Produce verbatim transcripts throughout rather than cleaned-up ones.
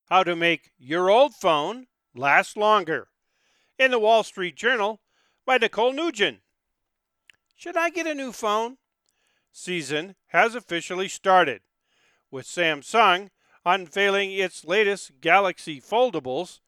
How to Make Your Old Phone Last Longer, in the Wall Street Journal by Nicole Nugent. Should I get a new phone? Season has officially started, with Samsung unveiling its latest Galaxy Foldables.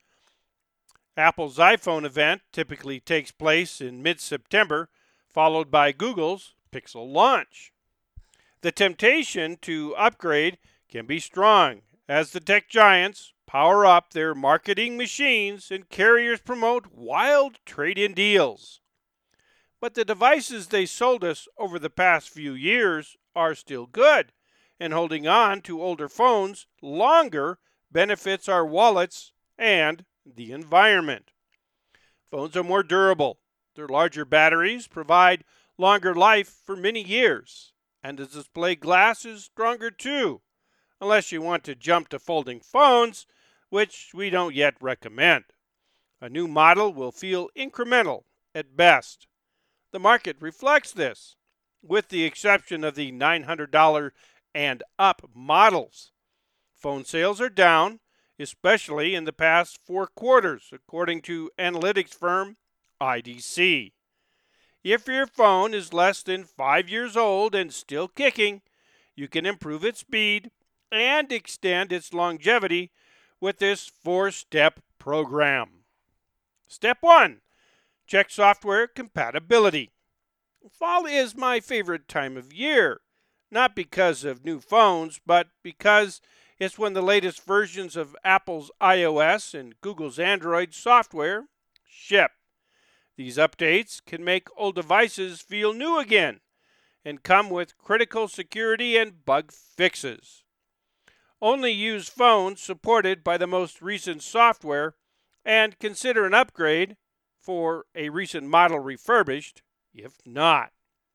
Apple's iPhone event typically takes place in mid-September, followed by Google's Pixel launch. The temptation to upgrade can be strong as the tech giants power up their marketing machines and carriers promote wild trade-in deals. But the devices they sold us over the past few years are still good, and holding on to older phones longer benefits our wallets and the environment. Phones are more durable. Their larger batteries provide longer life for many years, and the display glass is stronger too, unless you want to jump to folding phones, which we don't yet recommend. A new model will feel incremental at best. The market reflects this, with the exception of the nine hundred dollars and up models. Phone sales are down, especially in the past four quarters, according to analytics firm I D C. If your phone is less than five years old and still kicking, you can improve its speed and extend its longevity with this four-step program. Step one, check software compatibility. Fall is my favorite time of year, not because of new phones, but because it's when the latest versions of Apple's iOS and Google's Android software ship. These updates can make old devices feel new again and come with critical security and bug fixes. Only use phones supported by the most recent software and consider an upgrade for a recent model refurbished, if not.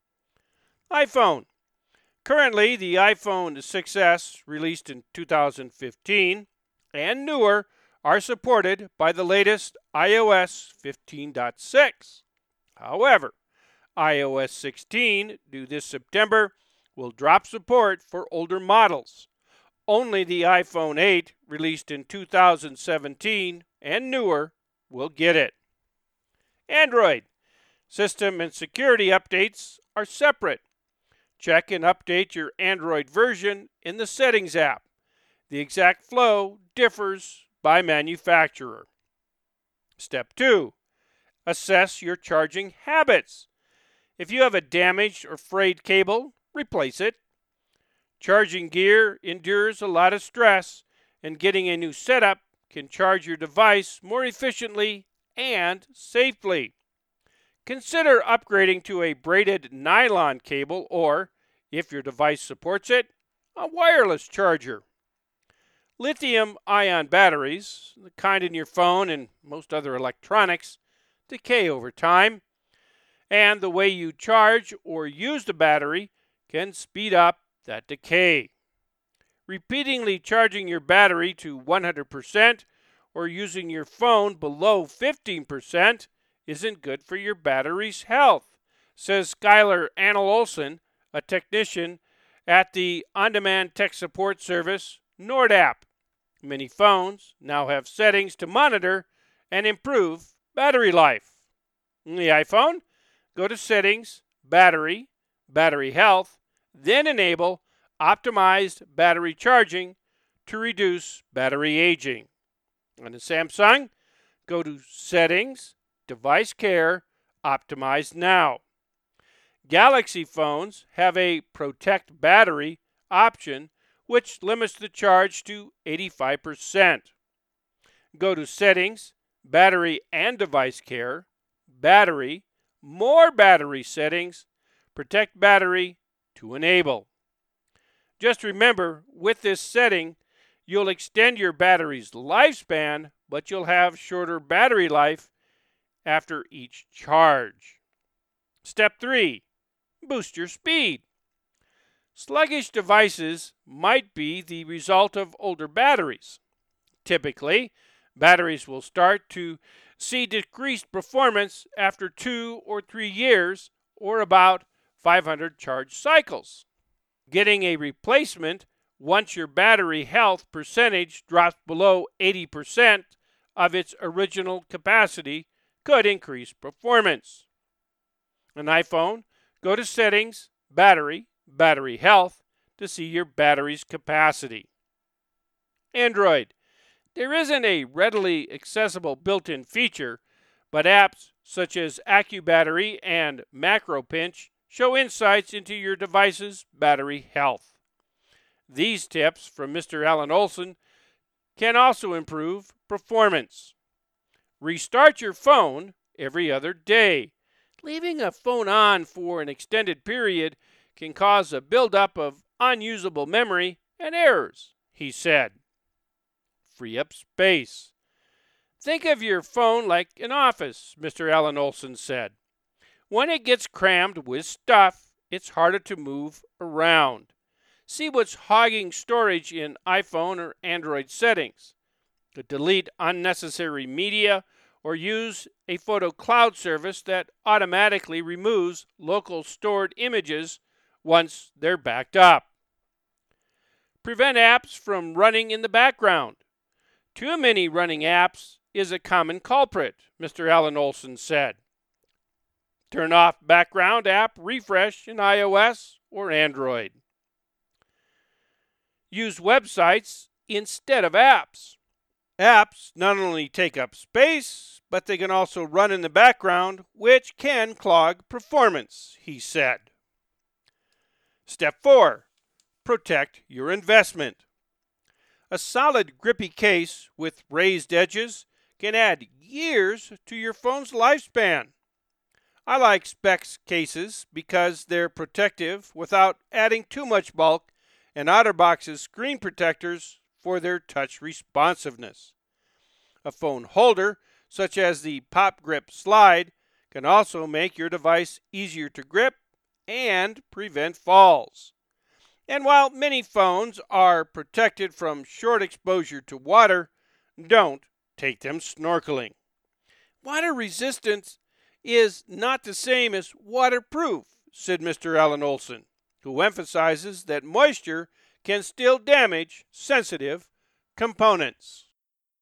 iPhone. Currently, the iPhone six S, released in two thousand fifteen, and newer are supported by the latest iOS fifteen point six. However, iOS sixteen, due this September, will drop support for older models. Only the iPhone eight, released in two thousand seventeen and newer, will get it. Android. System and security updates are separate. Check and update your Android version in the Settings app. The exact flow differs by manufacturer. Step two. Assess your charging habits. If you have a damaged or frayed cable, replace it. Charging gear endures a lot of stress, and getting a new setup can charge your device more efficiently and safely. Consider upgrading to a braided nylon cable or, if your device supports it, a wireless charger. Lithium-ion batteries, the kind in your phone and most other electronics, decay over time, and the way you charge or use the battery can speed up that decay. Repeatedly charging your battery to one hundred percent or using your phone below fifteen percent isn't good for your battery's health, says Skylar Annel-Olson, a technician at the on-demand tech support service NordApp. Many phones now have settings to monitor and improve battery life. In the iPhone, go to Settings, Battery, Battery Health, then enable optimized battery charging to reduce battery aging. On the Samsung, go to Settings, Device Care, Optimize Now. Galaxy phones have a Protect Battery option, which limits the charge to eighty-five percent. Go to Settings, Battery and Device Care, Battery, More Battery Settings, Protect Battery to enable. Just remember, with this setting, you'll extend your battery's lifespan, but you'll have shorter battery life after each charge. Step three. Boost your speed. Sluggish devices might be the result of older batteries. Typically, batteries will start to see decreased performance after two or three years, or about five hundred charge cycles. Getting a replacement once your battery health percentage drops below eighty percent of its original capacity, could increase performance. An iPhone, go to Settings, Battery, Battery Health to see your battery's capacity. Android. There isn't a readily accessible built-in feature, but apps such as AccuBattery and MacroPinch show insights into your device's battery health. These tips from Mister Alan Olson can also improve performance. Restart your phone every other day. Leaving a phone on for an extended period can cause a buildup of unusable memory and errors, he said. Free up space. Think of your phone like an office, Mister Alan Olson said. When it gets crammed with stuff, it's harder to move around. See what's hogging storage in iPhone or Android settings. To delete unnecessary media or use a photo cloud service that automatically removes local stored images once they're backed up. Prevent apps from running in the background. Too many running apps is a common culprit, Mister Alan Olson said. Turn off background app refresh in iOS or Android. Use websites instead of apps. Apps not only take up space, but they can also run in the background, which can clog performance, he said. Step four. Protect your investment. A solid, grippy case with raised edges can add years to your phone's lifespan. I like Specs cases because they're protective without adding too much bulk, and OtterBox's screen protectors for their touch responsiveness. A phone holder, such as the Pop Grip Slide, can also make your device easier to grip and prevent falls. And while many phones are protected from short exposure to water, don't take them snorkeling. Water resistance is not the same as waterproof, said Mister Alan Olson, who emphasizes that moisture can still damage sensitive components.